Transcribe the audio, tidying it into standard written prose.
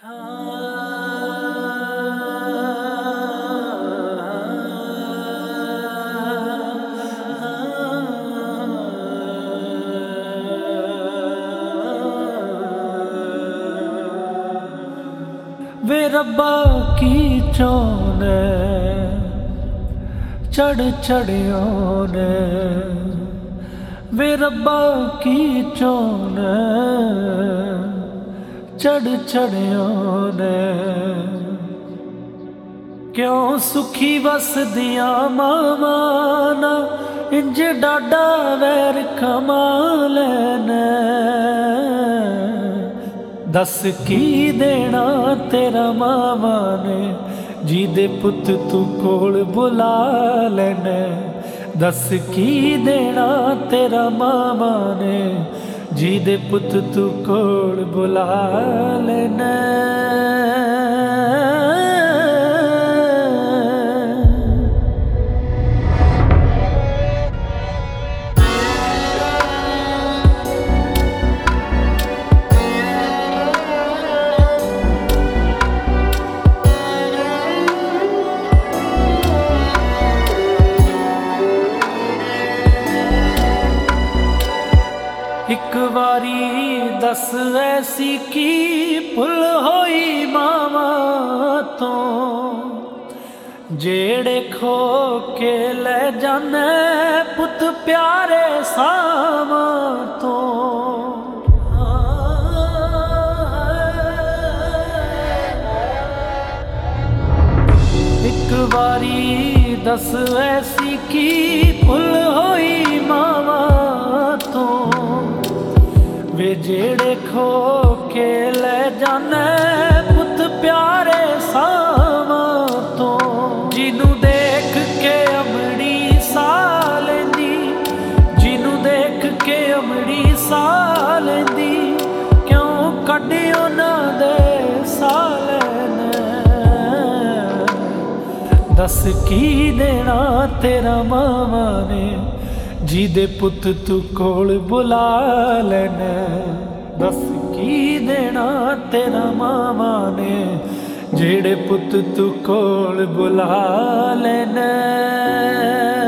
वे रब्बा की चाहने चढ़ चढ़ियों ने, वे रब्बा की चाहने चढ़ चढ़ियों ने। क्यों सुखी वसदियां मावां ना इंज डाडा वैर कमा लैने। दस की देना तेरा मावा ने जिदे पुत तू कोल बुला लेने। दस की देना तेरा मावा ने जिदे पुत तू कोल बुला लेने। एक बारी दस ऐसी की भुल होई मावा तो जेड़े खो के ले जाने पुत प्यारे सावा तो। एक बारी दस ऐसी की भुल होई मावा तो वे जेड़े खो के ले जाने पुत प्यारे सावा तो। जिनू देख के अमड़ी सा लेंदी, जिनू देख के अमड़ी सा लेंदी, क्यों कड्डियो ना दे सालैने। दस की देना तेरा मावा ने जिदे पुत तू कोल बुला लेने। दस की देना तेरा मावा ने जेड़े पुत तू कोल बुला लेने।